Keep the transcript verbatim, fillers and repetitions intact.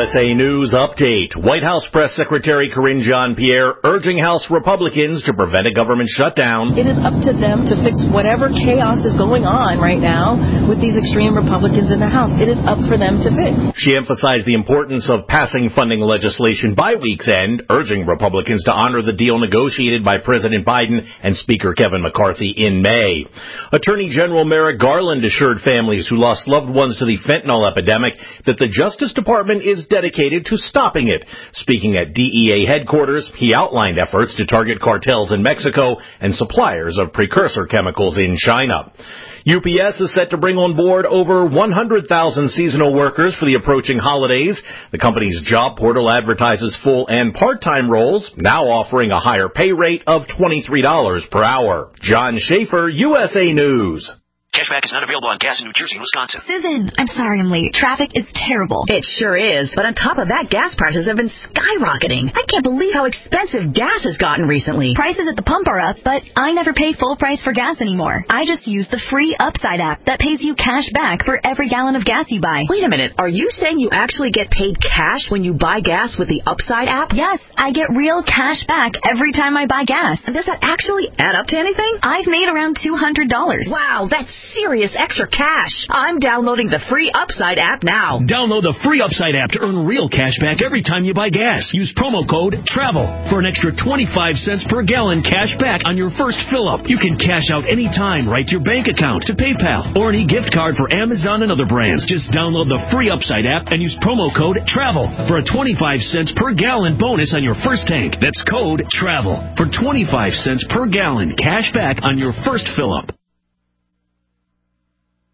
S A News Update. White House Press Secretary Karine Jean-Pierre urging House Republicans to prevent a government shutdown. It is up to them to fix whatever chaos is going on right now with these extreme Republicans in the House. It is up for them to fix. She emphasized the importance of passing funding legislation by week's end, urging Republicans to honor the deal negotiated by President Biden and Speaker Kevin McCarthy in May. Attorney General Merrick Garland assured families who lost loved ones to the fentanyl epidemic that the Justice Department is dedicated to stopping it. Speaking at D E A headquarters, he outlined efforts to target cartels in Mexico and suppliers of precursor chemicals in China. U P S is set to bring on board over one hundred thousand seasonal workers for the approaching holidays. The company's job portal advertises full and part-time roles, now offering a higher pay rate of twenty-three dollars per hour. John Schaefer, U S A News. Cashback is not available on gas in New Jersey and Wisconsin. Susan, I'm sorry I'm late. Traffic is terrible. It sure is, but on top of that, gas prices have been skyrocketing. I can't believe how expensive gas has gotten recently. Prices at the pump are up, but I never pay full price for gas anymore. I just use the free Upside app that pays you cash back for every gallon of gas you buy. Wait a minute, are you saying you actually get paid cash when you buy gas with the Upside app? Yes, I get real cash back every time I buy gas. And does that actually add up to anything? I've made around two hundred dollars. Wow, that's serious extra cash. I'm downloading the free Upside app now. Download the free Upside app to earn real cash back every time you buy gas. Use promo code TRAVEL for an extra twenty-five cents per gallon cash back on your first fill-up. You can cash out anytime right to your bank account, to PayPal, or any gift card for Amazon and other brands. Just download the free Upside app and use promo code TRAVEL for a twenty-five cents per gallon bonus on your first tank. That's code TRAVEL for twenty-five cents per gallon cash back on your first fill-up.